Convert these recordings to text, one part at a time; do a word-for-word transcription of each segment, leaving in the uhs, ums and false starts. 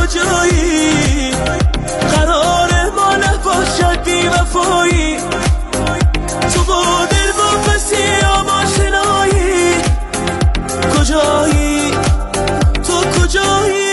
کجایی قراره ما نباشد بی وفایی تو با دل با بسیار آشنایی کجایی تو کجایی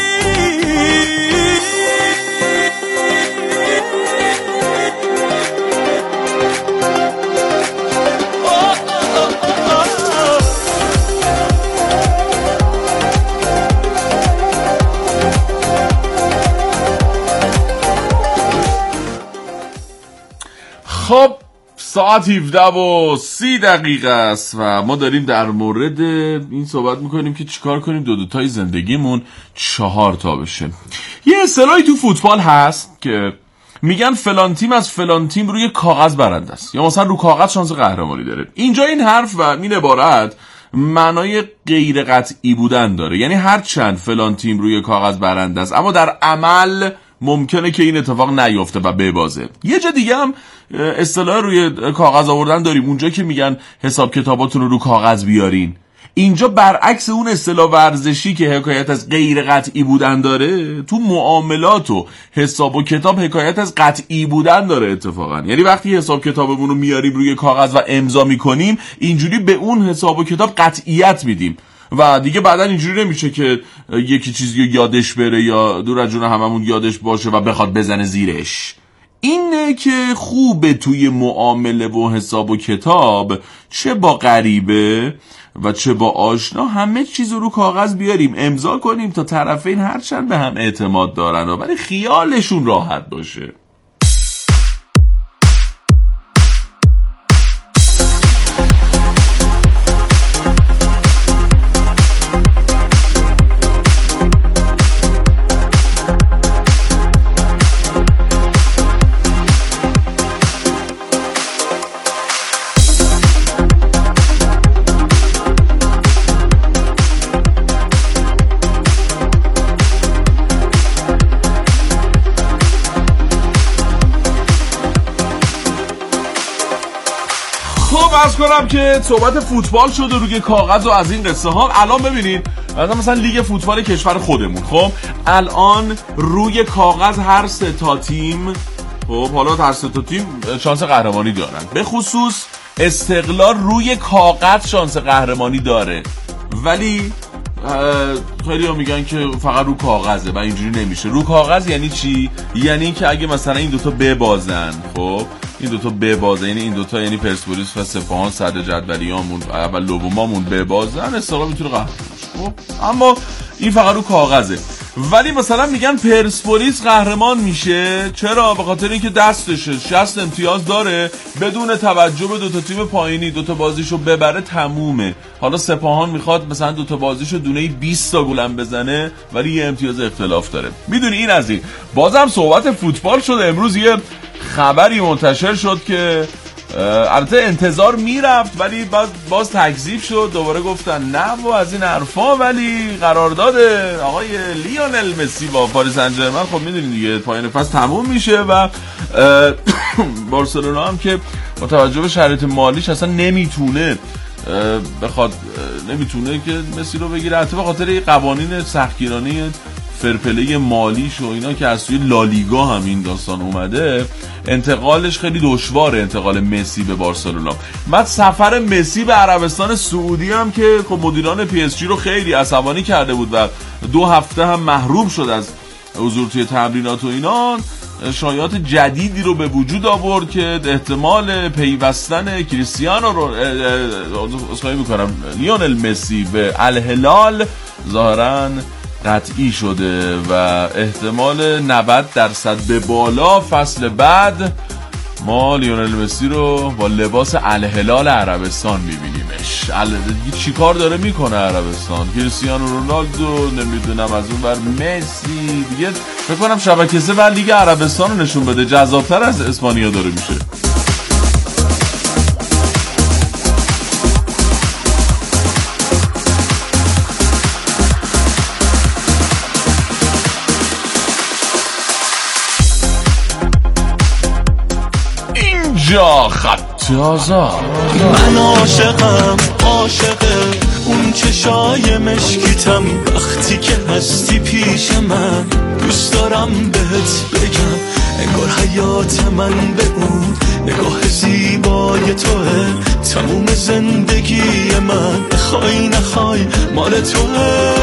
خب ساعت هفده و سی دقیقه است و ما داریم در مورد این صحبت میکنیم که چیکار کنیم دو دوتای زندگیمون چهار تا بشه. یه اصطلاحی تو فوتبال هست که میگن فلان تیم از فلان تیم روی کاغذ برنده است، یا مثلا رو کاغذ شانس قهرمانی داره. اینجا این حرف و این عبارت معنای غیر قطعی بودن داره، یعنی هر چند فلان تیم روی کاغذ برنده است اما در عمل ممکنه که این اتفاق نیفته و ببازه. یه جا دیگه هم اصطلاح روی کاغذ آوردن داریم، اونجا که میگن حساب کتاباتون رو رو کاغذ بیارین. اینجا برعکس اون اصطلاح ورزشی که حکایت از غیر قطعی بودن داره، تو معاملات و حساب و کتاب حکایت از قطعی بودن داره اتفاقا. یعنی وقتی حساب کتابمون رو میاریم روی کاغذ و امضا میکنیم، اینجوری به اون حساب و کتاب قطعیت میدیم و دیگه بعدا اینجوری نمیشه که یکی چیزی رو یادش بره یا دور از جون هممون یادش باشه و بخواد بزنه زیرش. اینه که خوبه توی معامله و حساب و کتاب چه با غریبه و چه با آشنا همه چیز رو کاغذ بیاریم امضا کنیم تا طرفین هرچند به هم اعتماد دارن ولی خیالشون راحت باشه. عرض کنم که صحبت فوتبال شده روی کاغذ و از این قصه ها. الان ببینید مثلا مثلا لیگ فوتبال کشور خودمون، خب الان روی کاغذ هر سه تا تیم، خب حالا هر سه تا تیم شانس قهرمانی دارن. به خصوص استقلال روی کاغذ شانس قهرمانی داره، ولی خیلی ها میگن که فقط رو کاغذه و اینجوری نمیشه. رو کاغذ یعنی چی؟ یعنی که اگه مثلا این دوتا ببازن، خب این دوتا ببازن، یعنی این دوتا یعنی پرسپولیس و سپاهان صدر جدولیامون و لوبومامون ببازن، استقلال میتونه قهرمان شه. خب اما این فقط رو کاغذه. ولی مثلا میگن پرسپولیس قهرمان میشه، چرا؟ به خاطر اینکه دستشه شصت امتیاز داره، بدون توجه به دوتا تیم پایینی دوتا بازیشو ببره تمومه. حالا سپاهان میخواد مثلا دوتا بازیشو دونه بیست تا گلم بزنه ولی یه امتیاز اختلاف داره. میدونی این از این. بازم صحبت فوتبال شده. امروز یه خبری منتشر شد که البته انتظار میرفت ولی باز, باز تکذیب شد، دوباره گفتن نه و از این حرفا، ولی قرارداد آقای لیونل مسی با پاریس سن ژرمن خب میدونید دیگه پایان فصل تموم میشه و بارسلونا هم که با توجه به شرایط مالیش اصلا نمیتونه بخواد نمیتونه که مسی رو بگیره، حتی به خاطر قوانین سختگیرانه فرپلی مالیش و اینا که از توی لالیگا هم این داستان اومده، انتقالش خیلی دشواره، انتقال مسی به بارسلونا. بعد سفر مسی به عربستان سعودی هم که خب مدیران پی اس جی رو خیلی عصبانی کرده بود و دو هفته هم محروم شد از حضور توی تمرینات و اینا، شایعات جدیدی رو به وجود آورد که احتمال پیوستن کریستیانو رو اسخای میکنم لیونل مسی به الهلال ظاهراً قطعی شده و احتمال نود درصد به بالا فصل بعد ما لیونل مسی رو با لباس الهلال عربستان میبینیمش. چی کار داره میکنه عربستان؟ کریستیانو رونالدو، نمیدونم از اون بر مسی دیگه، فکر کنم شبکه سه و لیگ عربستان رو نشون بده، جذابتر از اسپانیا داره میشه. جا خط آزاد. من عاشقم عاشق اون چشای مشکیتم وقتی که هستی پیش من، دوست دارم بهت بگم انگار حیات من به اون نگاه زیبای توه، تموم زندگی من بخوای نخوای مال توه.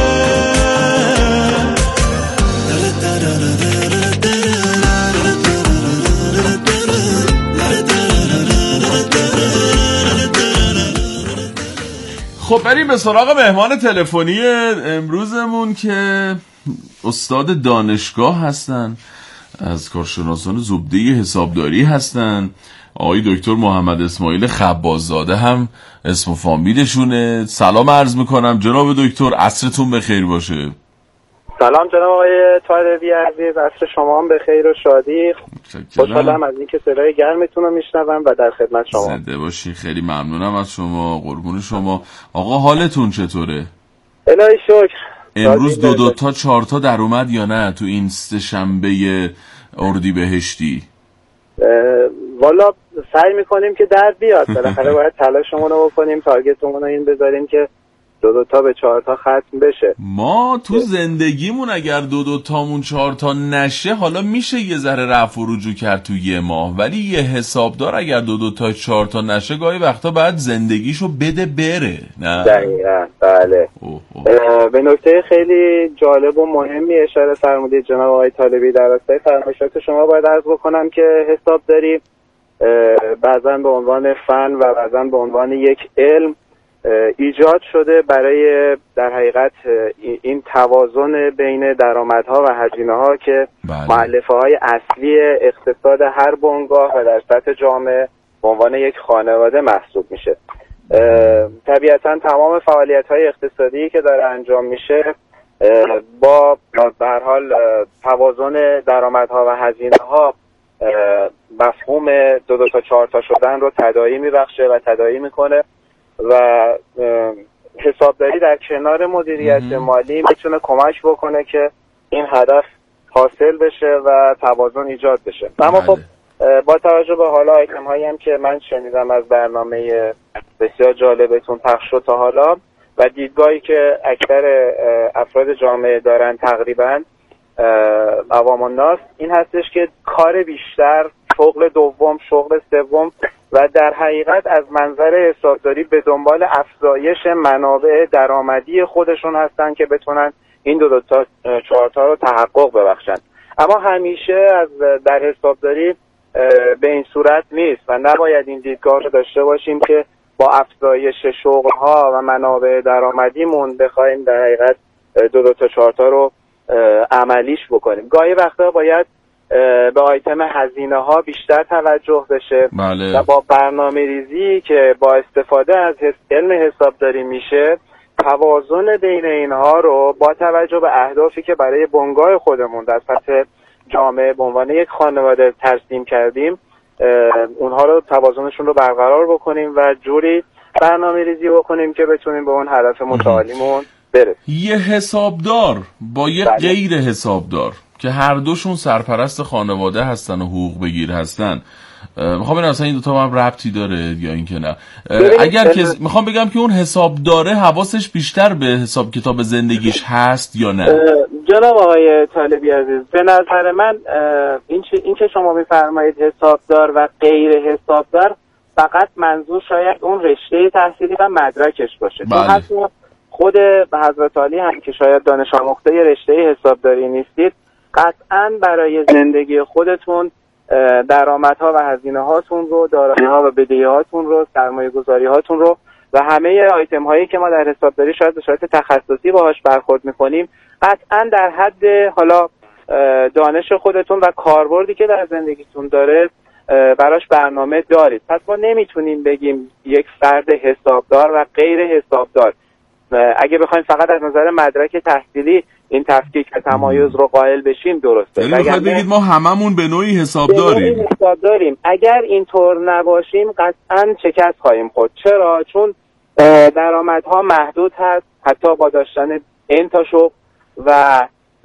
خب بریم به سراغ مهمان تلفنی امروزمون که استاد دانشگاه هستن، از کارشناسان زبده حسابداری هستن، آقای دکتر محمد اسماعیل خباززاده هم اسم و فامیلشونه. سلام عرض میکنم جناب دکتر، عصرتون بخیر باشه. سلام جناب آقای طالبی عزیز، عصر شما هم بخیر و شادی. خوشحالم از اینکه صدای گرمتون رو میشنوم و در خدمت شما. زنده باشین، خیلی ممنونم از شما، قربون شما. آقا حالتون چطوره؟ الهی شکر. امروز دو دو تا چهار تا در اومد یا نه تو این سه شنبه اردیبهشتی؟ والا سعی میکنیم که در بیاد، بالاخره باید تلاشمون رو بکنیم، تارگتمون رو این بذاریم که دو دو تا به چهار تا ختم بشه. ما تو زندگیمون اگر دو دو تامون چهار تا نشه حالا میشه یه ذره رفع و رجوع کرد تو یه ماه، ولی یه حسابدار اگر دو دو تا چهار تا نشه گاهی وقتا باید زندگیشو بده بره. نه دقیقاً بله. اوه اوه. به نکته خیلی جالب و مهمی اشاره فرمودید جناب آقای طالبی. در راستای فرمایشات شما باید عرض بکنم که حسابداری بعضن به عنوان فن و بعضن به عنوان یک علم ایجاد شده برای در حقیقت این توازن بین درآمدها و هزینه‌ها که مؤلفه‌های اصلی اقتصاد هر بنگاه و در سطح جامعه به عنوان یک خانواده محسوب میشه. طبیعتاً تمام فعالیت‌های اقتصادی که داره انجام میشه با به هر حال توازن درآمدها و هزینه‌ها مفهوم دو دو تا چهار تا شدن رو تداعی میبخشه و تداعی میکنه و حسابداری در کنار مدیریت مالی میتونه کمک بکنه که این هدف حاصل بشه و توازن ایجاد بشه. اما خب با توجه به حالا آیتم هایی هم که من شنیدم از برنامه بسیار جالبتون پخش شد تا حالا و دیدگاهی که اکثر افراد جامعه دارن تقریبا عوام الناس، این هستش که کار بیشتر، شغل دوم، شغل سوم و در حقیقت از منظر حسابداری به دنبال افزایش منابع درآمدی خودشون هستن که بتونن این دو دو تا چهار تا رو تحقق ببخشن. اما همیشه از در حسابداری به این صورت نیست و نباید این دیدگاه رو داشته باشیم که با افزایش شغل‌ها و منابع درآمدیمون بخوایم در حقیقت دو دو تا چهار تا رو عملیش بکنیم. گاهی وقتا باید به آیتم هزینه ها بیشتر توجه بشه. بله. و با برنامه ریزی که با استفاده از علم حسابداری میشه توازن بین اینها رو با توجه به اهدافی که برای بنگاه خودمون در سطح جامعه به عنوان یک خانواده ترسیم کردیم اونها رو توازنشون رو برقرار بکنیم و جوری برنامه ریزی بکنیم که بتونیم به اون هدف متعالیمون برسیم. یه حسابدار با یه بله. غیر حسابدار که هر دوشون سرپرست خانواده هستن و حقوق بگیر هستن، میخوام ببینم اصلا این دوتا هم ربطی داره یا این که نه؟ اگر که میخوام بگم که اون حسابداره حواسش بیشتر به حساب کتاب زندگیش هست یا نه؟ جناب آقای طالبی عزیز، به نظر من این این که شما میفرمایید حسابدار و غیر حسابدار فقط منظور شاید اون رشته تحصیلی و مدرکش باشه. بله. چون حتی خود حضرت عالی هم که شاید دانش آموخته رشته حسابداری نیستید، قطعاً برای زندگی خودتون درآمدها و هزینه هاتون رو، دارایی‌ها و بدهی هاتون رو، سرمایه گذاری هاتون رو و همه آیتم هایی که ما در حسابداری شاید به صورت تخصصی باهاش برخورد میکنیم قطعاً در حد حالا دانش خودتون و کاربردی که در زندگیتون داره براش برنامه دارید. پس ما نمیتونیم بگیم یک فرد حسابدار و غیر حسابدار. اگه بخوایم فقط از نظر مدرک تحصیلی این تفکیک و تمایز رو قائل بشیم درسته. یعنی میخواید بگید ما هممون به نوعی حسابداریم؟ حسابداریم. اگر اینطور نباشیم قطعاً شکست خواهیم خورد. چرا؟ چون درآمدها محدود هست، حتی با داشتن این تا شغل و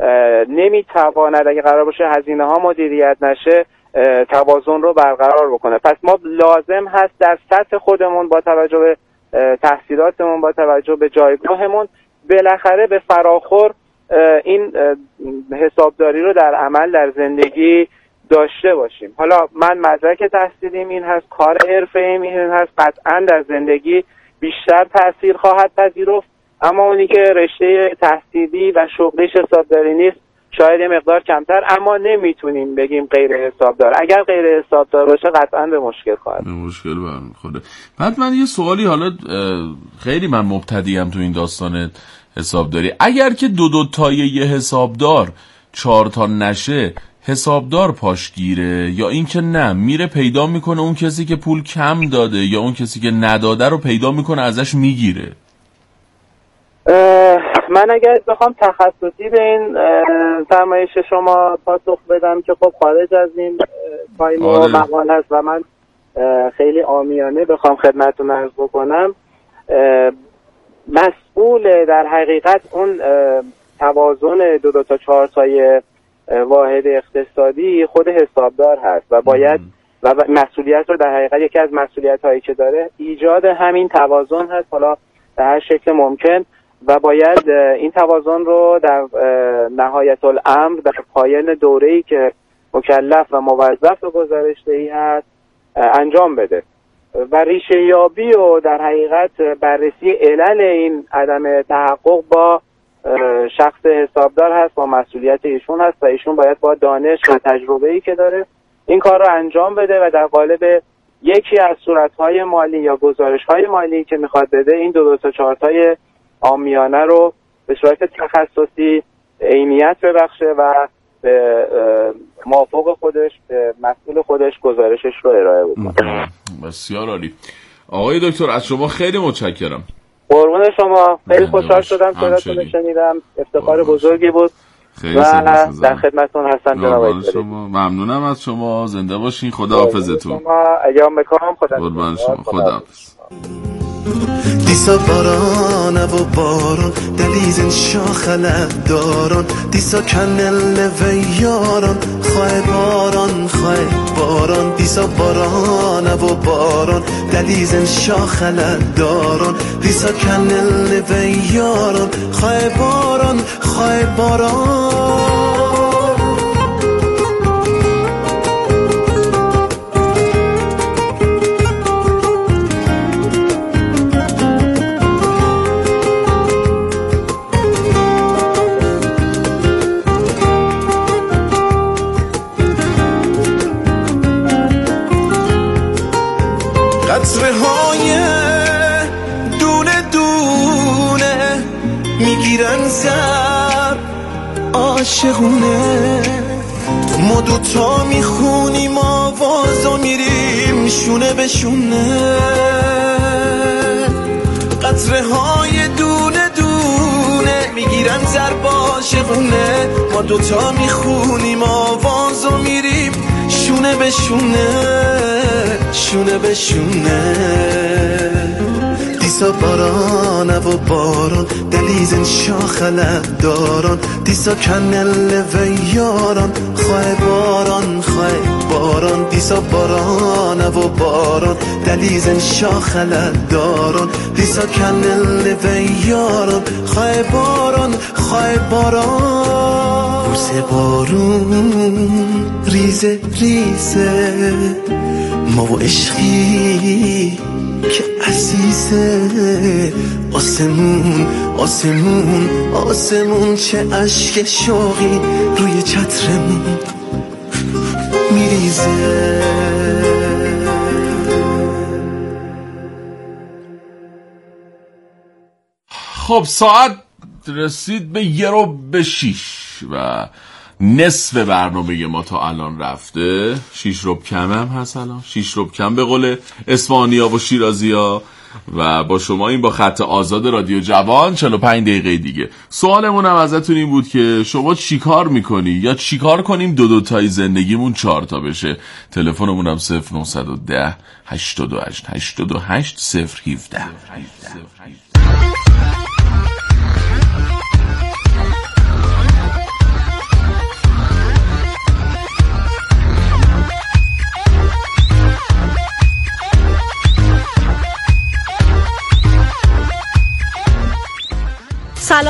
نمیتواند اگه قرار باشه هزینه ها مدیریت نشه توازن رو برقرار بکنه. پس ما لازم هست در سطح خودمون با توجه به تحصیلاتمون، با توجه به جایگاهمون بالاخره به فراخور این حسابداری رو در عمل در زندگی داشته باشیم. حالا من مدرک تحصیلیم این هست، کار حرفه‌ایم این هست، قطعا در زندگی بیشتر تاثیر خواهد پذیرفت، اما اونی که رشته تحصیلی و شغلیش حسابداری نیست شاید یه مقدار کمتر، اما نمیتونیم بگیم غیر حسابدار. اگر غیر حسابدار باشه قطعا به مشکل خواهد. به مشکل برمیخوره. بعد من یه سوالی، حالا خیلی من مبتدیم تو این داستان حسابداری، اگر که دو دو تای یه حسابدار چهار تا نشه، حسابدار پاشگیره یا این که نه میره پیدا میکنه اون کسی که پول کم داده یا اون کسی که نداده رو پیدا میکنه ازش میگیره؟ من اگر بخوام تخصصی به این فرمایش شما پاسخ بدم که خب خارج از این تایم و مقال هست و من خیلی عامیانه بخوام خدمتتون عرض بکنم، مسئول در حقیقت اون توازن دو دو تا چهار تای واحد اقتصادی خود حسابدار هست و باید و مسئولیت رو در حقیقت یکی از مسئولیت هایی که داره ایجاد همین توازن هست، حالا به هر شکل ممکن، و باید این توازن رو در نهایت الامر در پایان دوره‌ای که مکلف و موظف به گزارش دهی هست انجام بده و ریشه یابی و در حقیقت بررسی علل این عدم تحقق با شخص حسابدار هست، با مسئولیت ایشون هست و ایشون باید با دانش و تجربه‌ای که داره این کار رو انجام بده و در قالب یکی از صورت‌های مالی یا گزارش‌های مالی که میخواد بده این دو دو تا چهار تای عامیانه رو به صورت تخصصی عینیت ببخشه و به موافق خودش به مسئول خودش گزارشش رو ارائه بکنه. بسیار عالی. آقای دکتر از شما خیلی متشکرم. قربون شما، خیلی خوشحال شدم صداتون رو شنیدم، افتخار بزرگی بود خیلی و در خدمتتون هستم جناب شما. ممنونم از شما، زنده باشین، خداحافظتون. شما ایام بکام، خدا قربان شما، خداحافظ. دیسا باران و باران دلیزن شاخلت داران دیسا کنل و یاران خواه باران خواه باران دیسا باران و باران دلیزن شاخلت داران دیسا کنل و یاران خواه باران خواه باران قطره های دونه دونه میگیرن زر عاشقونه ما دوتا میخونیم آواز و میریم شونه به شونه قطره های دونه دونه میگیرن زر عاشقونه ما دوتا میخونیم آواز و میریم شونه به شونه شونه به شونه دیسا باران و باران دلیزن شاخلت داران دیسا کنل و یاران خواه باران خواه باران دیسا باران و باران دلیزن شاخلت داران دیسا کنل و یاران خواه باران خواه باران بوسه بارون ریزه ریزه ما و عشقی که عزیزه آسمون آسمون آسمون چه عشق شوقی روی چترمون میریزه. خب ساعت رسید به یه رو به شیش و نصف برنامه ما تا الان رفته. شیش ربع کم هم هست الان، شیش ربع کم به قول اسپانیا و شیرازیا و با شما این با خط آزاد رادیو جوان چهل و پنج دقیقه دیگه. سوالمون هم ازتون این بود که شما چی کار میکنی یا چی کار کنیم دو دو تای زندگیمون چهار تا بشه. تلفنمون هم صفر نهصد و ده هشتاد و هشت هشتاد و هشت صفر هفده.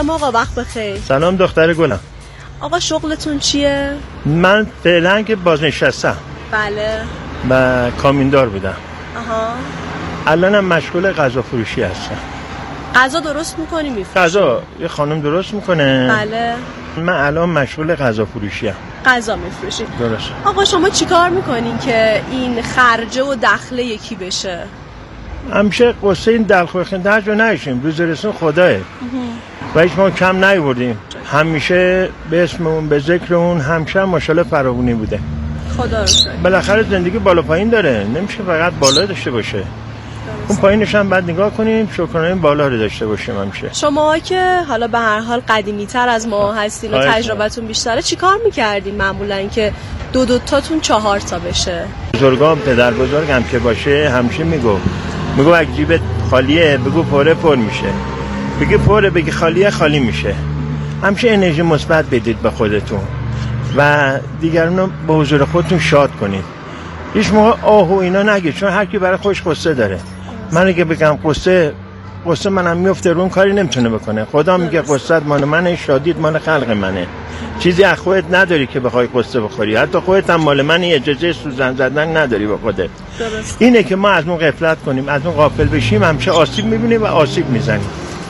سلام آقا، وقت بخیر. سلام دختر گلم. آقا شغلتون چیه؟ من فعلا که بازنشستم. بله. و کامیندار بودم. آها. الانم مشغول غذا فروشی هستم. غذا درست میکنی میفروشی؟ غذا یه خانم درست میکنه. بله. من الان مشغول غذا فروشی ام. غذا میفروشی؟ درست. آقا شما چیکار میکنین که این خرجه و دخله یکی بشه؟ همیشه قصه این دلخواه خنده‌اش رو نشیم، روز رسون خداه و هیچ ما کم نیوردیم. همیشه به اسم اون، به ذکر اون، همیشه ماشاءالله فراوانی بوده. خدا رو شکر. بالاخره زندگی بالا پایین داره، نمیشه فقط بالا داشته باشه. درست. اون پایینش هم بعد نگاه کنیم، شکرانه این بالا رو داشته باشیم همیشه. شما که حالا به هر حال قدیمی تر از ما هستین و تجربتون بیشتره، چیکار میکردین معمولا که دو دو تاتون چهار تا بشه؟ بزرگام، پدر بزرگم که باشه همیشه میگو میگو اگه جیبت خالیه بگو پره پر میشه، بگی پره بگی خالیه خالی میشه. همیشه انرژی مثبت بدید به خودتون و دیگران رو به حضور خودتون شاد کنید. هیچ موقع آه و اینا نگید، چون هر کی برای خودش قصه داره. من اگه بگم قصه قصه منم میفته رون کاری نمیتونه بکنه. خدا میگه قصه مال منه، شادیت مال خلق منه. چیزی از خودت نداری که بخوای قصه بخوری، حتی خودت هم مال منی، اجازه سوزن زدن نداری به خودت. درست. اینه که ما از اون غفلت کنیم، از اون غافل بشیم، همیشه آسیب میبینیم و آسیب میزنیم.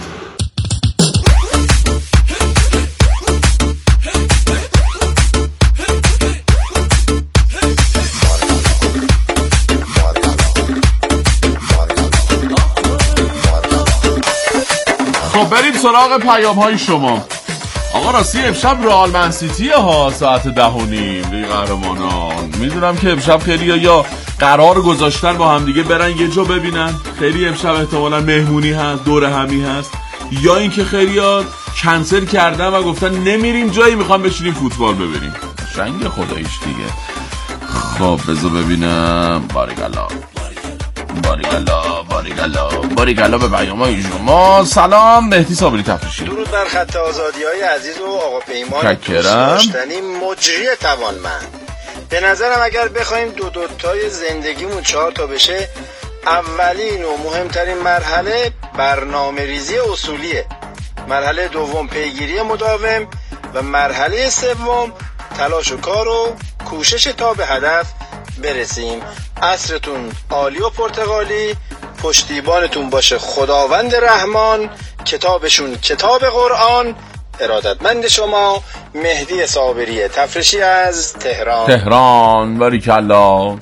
خب بریم سراغ پیام های شما. آقا راستی امشب رئال منسیتیه ها، ساعت ده و نیم لیگ قهرمانان. میدونم که امشب خیلی یا قرار گذاشتن با هم دیگه برن یه جا ببینن، خیلی امشب احتمالا مهمونی هست، دور همی هست، یا اینکه خیلی ها کنسل کردن و گفتن نمیریم جایی، میخوام بشینیم فوتبال ببینیم. شنگ خداییش دیگه. خب بذار ببینم. باریکلا باریکلا باریکلا باریکلا به پیام‌های شما. سلام، مهدی صابری تفریشی. درود بر خط آزادی‌های عزیز و آقا پیمان داشتنی مجری توانمند. به نظرم اگر بخوایم دو دو تای زندگیمون چهار تا بشه، اولین و مهمترین مرحله برنامه ریزی اصولیه، مرحله دوم پیگیری مداوم و مرحله سوم تلاش و کار و کوشش تا به هدف برسیم. عصرتون عالی و پرتغالی، پشتیبانتون باشه خداوند رحمان، کتابشون کتاب قرآن. ارادتمند شما، مهدی صابری تفریشی از تهران. تهران باریکلا.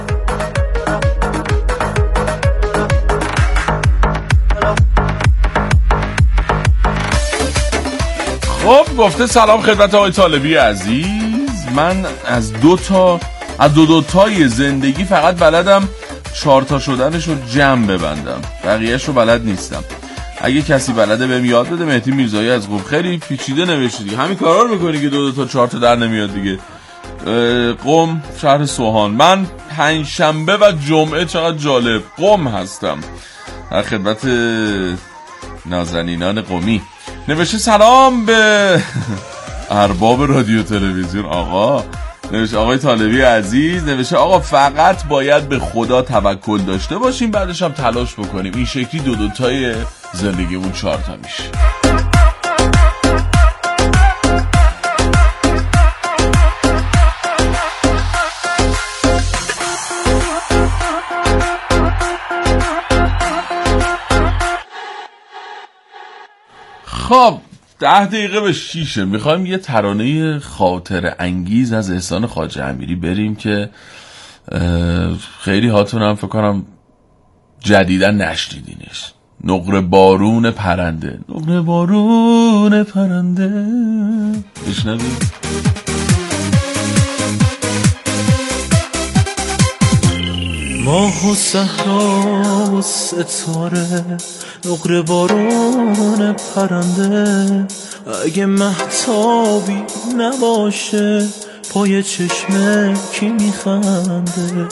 خب گفته سلام خدمت آقای طالبی عزیز. من از دو تا از دو دو تای زندگی فقط بلدم چهار تا شدنش رو جمع ببندم، بقیهش رو بلد نیستم. اگه کسی بلده بهم یاد بده. مهدی میرزایی از قم. خیلی پیچیده نوشتی دیگه، همین کارا رو میکنی که دو دو تا چهار تا در نمیاد دیگه. قم شهر سوهان. من پنج شنبه و جمعه، چقدر جالب، قم هستم در خدمت نازنینان قمی. نوشته سلام به ارباب رادیو تلویزیون. آقا نوشته آقای طالبی عزیز، نوشته آقا فقط باید به خدا توکل داشته باشیم، بعدش هم تلاش بکنیم، این شکلی دو دوتای زندگیمون چهار تا میشه. خب ده دقیقه به شیشه میخوایم یه ترانه خاطر انگیز از احسان خواجه امیری بریم که خیلی هاتون هم فکر کنم جدیدن نشنیدینش. نقره بارون پرنده. نقره بارون پرنده. بشنویم. ماه و صحرا و ستاره، نقره بارون پرنده. اگه مهتابی نباشه پای چشمه کی میخنده؟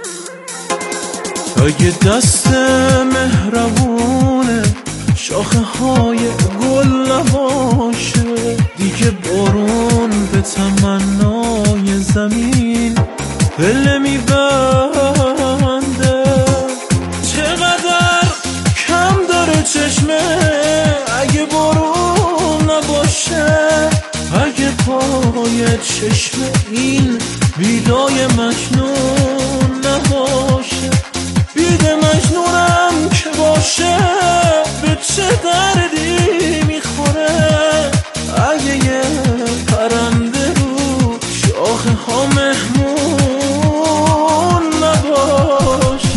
اگه دست مهربونه شاخه های گل نباشه، دیگه بارون به تمنای زمین پله میبنده. چقدر کم داره چشمه اگه بارون باشه اگه پای چشم این بیدای مجنون نباشه. بید مجنونم که باشه به چه دردی میخوره اگه یه پرنده رو شاخه ها مهمون نباشه.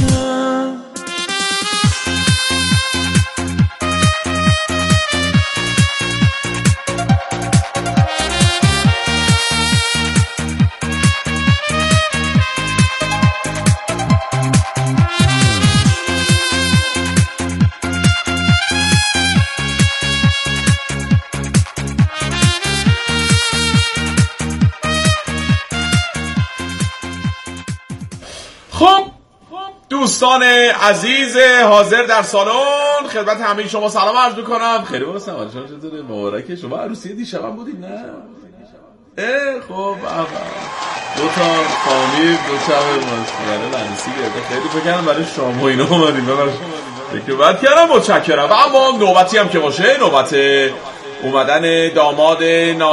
خب دوستان عزیز حاضر در سالن خدمت همه شما سلام عرض می‌کنم. خیلی مخلصم. حالتون چطوره؟ مبارکه. شما عروسی دیشب هم بودید نه؟ اه خب دو تا فامیل دو شب مسئله لعنسی گرفته. خیلی فکر کردم برای شام و اینا اومدیم. ببخشید فکر بد کردم. متشکرم. و اما نوبتی هم که باشه نوبت اومدن داماد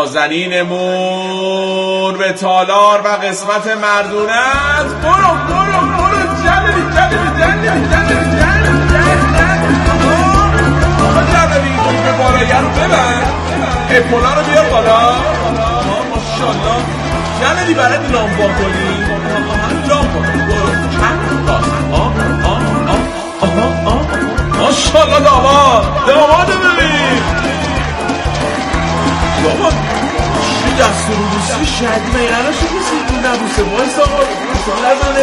نازنینمون به تالار و قسمت مردونت. برو برو برو جلدی جلدی جلدی جلدی جلدی که بالایه رو ببر اپولا رو بیار بالا. ماشالله جلدی برای لامبا کنی لامبا کنی. برو چند باز آه آه آه آه آه ماشالله داماد داماده ببین بابا چه دست رو روسی شدی میرانه شو کسی این نبوسه بایست آقا بسان نزنه.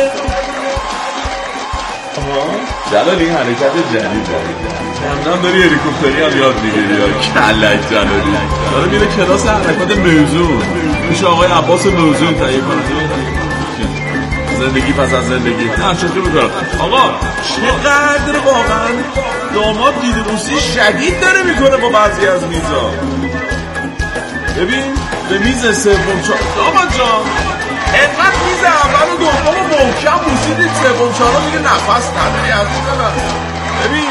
آها جلالی این حرکت جدید همدن داری هلیکوپتری هم یاد میگیری یا کلک جلالی داره میره کلاس حرکات موزون میشه آقای عباس موزون تهیه کنه. زندگی پس از زندگی نه شکلی بکنم آقا چقدر واقعا داماد دیدروسی شدید داره میکنه با بعضی از میزا. ببین به میز سوم چهار داماد جان اینقدر میز اول و دوم و محکم بوسیدید سوم چهارم دیگه نفس نده عزیز من. ببین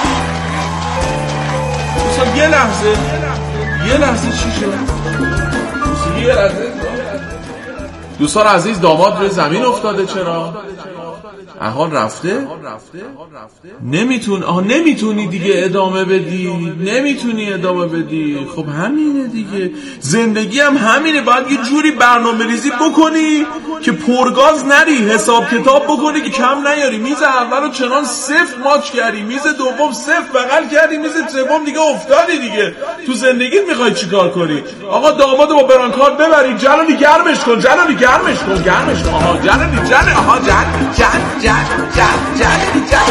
دوستان یه لحظه یه لحظه چی شد؟ یه لحظه دوستان عزیز داماد روی زمین افتاده. چرا؟ احال رفته؟ نمیتون آها نمیتونی دیگه ادامه بدی نمیتونی ادامه بدی. خب همینه دیگه زندگی هم همینه. باید یه جوری برنامه ریزی بکنی که پرگاز نری حساب کتاب بکنی که کم نیاری. میز اول رو چنان صفر ماچ کردی میز دوم صفر بغل کردی میز سوم دیگه افتادی دیگه. تو زندگیت میخوای چیکار کنی؟ آقا دامادو با برانکارد ببری جلالی گرمش کن جلالی گرمش کن گرمش کن آها جلالی جلالی آها جل جل جل جل جل جل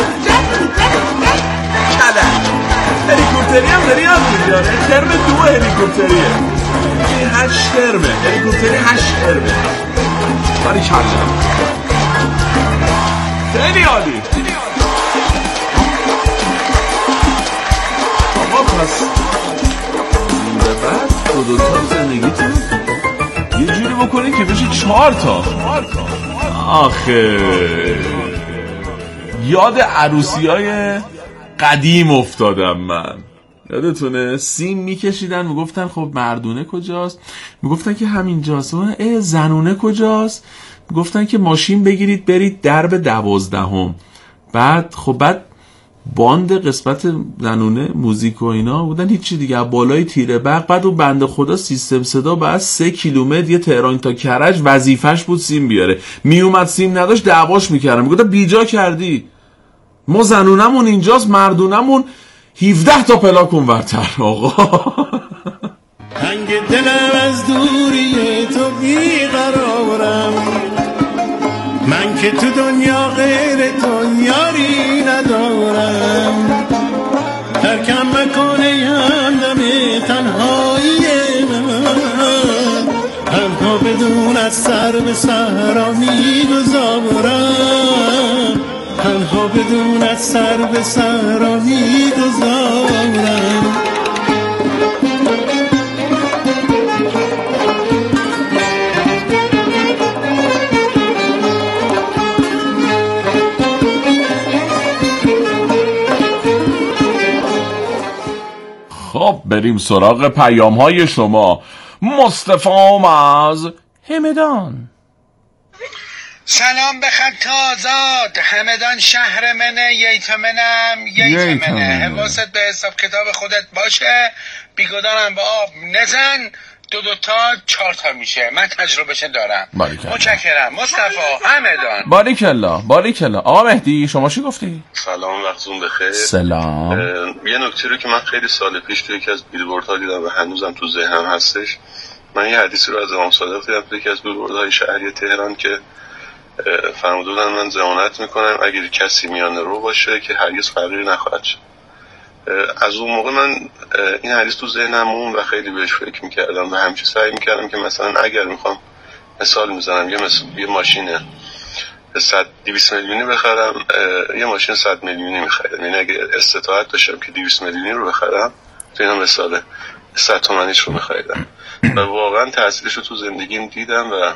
کله هلیکوپتری هم داری هم میداره. ترم دو هلیکوپتریه این هشت ترمه هلیکوپتری هشت ترمه باری کله خیلی عالی. آقا پس این به بعد دو دو تا زندگیتون یه جوری بکنید که بشه چهار تا. آخه یاد عروسی های قدیم افتادم من. یادتونه سیم میکشیدن میگفتن خب مردونه کجاست میگفتن که همینجاست. اه زنونه کجاست میگفتن که ماشین بگیرید برید درب دوازدهم. بعد خب بعد باند قسمت زنونه موزیک و اینا بودن هیچی دیگه بالای تیره برق. بعد اون بنده خدا سیستم صدا بعد سه کیلومتر یه تهران تا کرج وظیفش بود سیم بیاره. میومد سیم نداشت دعواش میکردم میگفت بیجا کردی ما زنونمون اینجاست مردونمون هفده تا پلاک اونورتر. آقا هنگ دلم از دوری تو بیقرارم من که تو دنیا غیر تو یاری ندارم. ترکم مکنه همدم تنهایی من تنها بدون از سر به سهرا میگذارم تنها بدون از سر به سهرا میگذارم. خب بریم سراغ پیام های شما. مصطفی از همدان. سلام به خط آزاد. همدان شهر منه، ییتمنم ییتمنه. حواست به حساب کتاب خودت باشه، بیگدانم به آب نزن. دو دو تا چهار تا میشه. من تجربهش دارم. متشکرم مصطفی همدان. باریکلا باریکلا. آقا مهدی شما چی گفتی؟ سلام، وقتتون بخیر. سلام. یه نکته رو که من خیلی سال پیش توی یکی از بیلبوردها دیدم و هنوزم تو ذهنم هستش. من یه حدیثی رو از امام صادق دیدم توی یکی از بیلبوردهای شهری تهران که فرموده بودن من ضمانت میکنم اگر کسی میانه رو باشه که هرگز فقیر نخواهد شد. از اون موقع من این حدیث تو ذهنم موند و خیلی بهش فکر میکردم و همیشه سعی میکردم که مثلا اگر میخوام مثال میزنم یه, مثل... یه ماشین صد دویست میلیونی بخرم، یه ماشین صد میلیونی میخرم. یعنی اگر استطاعت داشتم که دویست میلیونی رو بخرم، تو این مثال صد تومنیش رو میخریدم و واقعا تاثیرش رو تو زندگیم دیدم و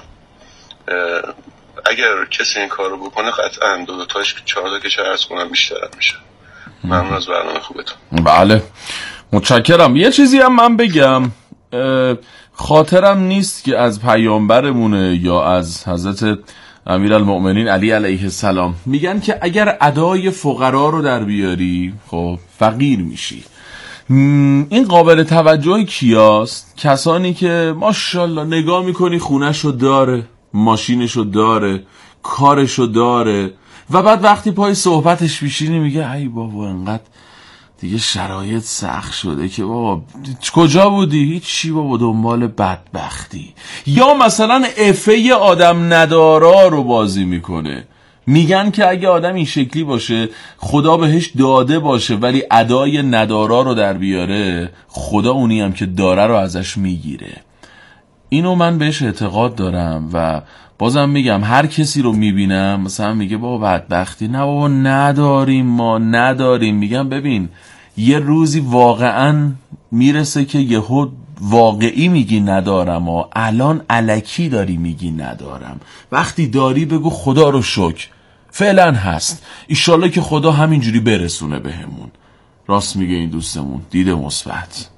اگر کسی این کار رو بکنه قطعا دو دو تاش چهار تا که چه عرض کنم بیشتر میشه. ممنون از برنامه خوبتون. بله متشکرم. یه چیزی هم من بگم، خاطرم نیست که از پیامبرمونه یا از حضرت امیرالمؤمنین علی علیه السلام میگن که اگر ادای فقرا رو در بیاری خب فقیر میشی. این قابل توجه کیاست؟ کسانی که ماشاءالله نگاه میکنی خونه‌شو داره، ماشینشو داره، کارشو داره و بعد وقتی پای صحبتش میشینی میگه ای بابا انقدر دیگه شرایط سخت شده که بابا کجا بودی؟ هیچی بابا، دنبال بدبختی. یا مثلا افه آدم ندارا رو بازی میکنه. میگن که اگه آدم این شکلی باشه خدا بهش داده باشه ولی ادای ندارا رو در بیاره، خدا اونی هم که داره رو ازش میگیره. اینو من بهش اعتقاد دارم و بازم میگم هر کسی رو میبینم مثلا میگه بابا بدبختی، نه بابا نداریم، ما نداریم. میگم ببین یه روزی واقعا میرسه که یهو واقعی میگی ندارم و الان الکی داری میگی ندارم. وقتی داری بگو خدا رو شکر فعلا هست، ایشالله که خدا همینجوری برسونه بهمون. راست میگه این دوستمون، دیده مثبت.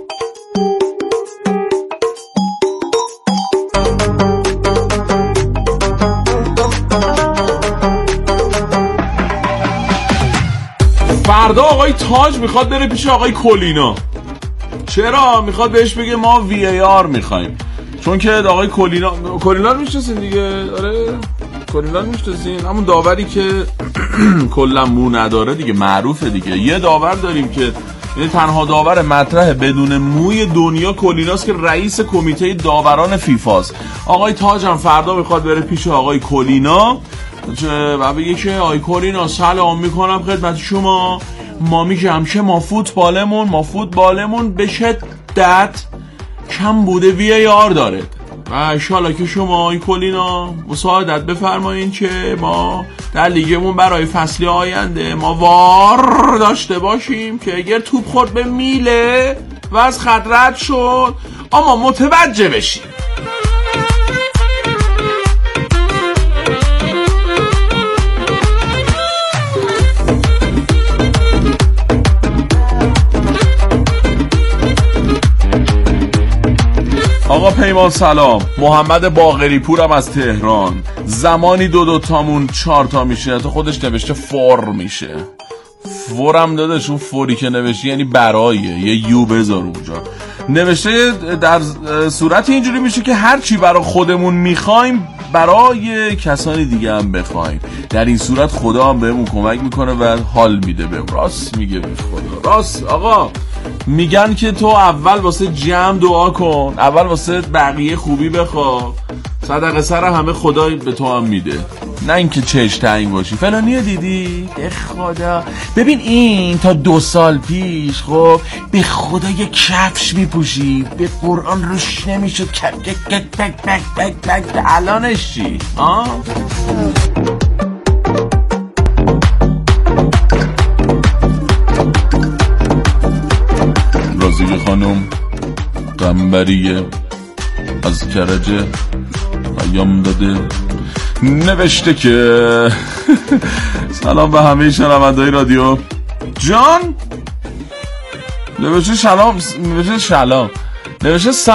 فردا آقای تاج میخواد بره پیش آقای کلینا. چرا؟ میخواد بهش بگه ما وی ای آر میخوایم، چون که آقای کلینا کلینا رو میشناسین دیگه. آره کلینا رو میشناسین، همون داوری که کلا مو نداره دیگه، معروفه دیگه. یه داور داریم که یعنی تنها داور مطرح بدون موی دنیا کلیناست که رئیس کمیته داوران فیفاست. آقای تاج هم فردا میخواد بره پیش آقای کلینا و بگه که آقای کلینا سلام میکنم خدمت شما، ما میگم که ما فوتبالمون ما فوتبالمون به شدت کم بوده وی ای آر داره و انشالله که شما آقای کلینا مساعدت بفرمایین که ما در لیگمون برای فصل آینده ما وار داشته باشیم که اگر توپ خورد به میله و از خط رد شد اما متوجه بشیم. آقا پیمان سلام، محمد باقری پورم از تهران. زمانی دو دو تامون چهار تا میشه، تو خودش نوشته فور میشه. فورم دادش، اون فوری که نوشته یعنی برایه، یه یو بذار اونجا. نوشته در صورت اینجوری میشه که هرچی برای خودمون میخوایم برای کسانی دیگه هم بخوایم. در این صورت خدا هم بهمون کمک میکنه و حال میده بهم. راست میگه خدا، راست. آقا میگن که تو اول واسه جمع دعا کن، اول واسه بقیه خوبی بخواه، صدقه سر همه خدا به تو هم میده، نه اینکه چش تنگ باشی. فلانیه دیدی؟ به خدا ببین این تا دو سال پیش خب به خدا یه کفش میپوشید، به قرآن روش نمیشد کپ کپ کپ پک پک پک پک. الانش چی؟ آه؟ رازی خانم قنبریه از کرجه پیام داده، نوشته که سلام به همه شنونده‌های رادیو. جان نوشته سلام، نوشته سلام، نوشته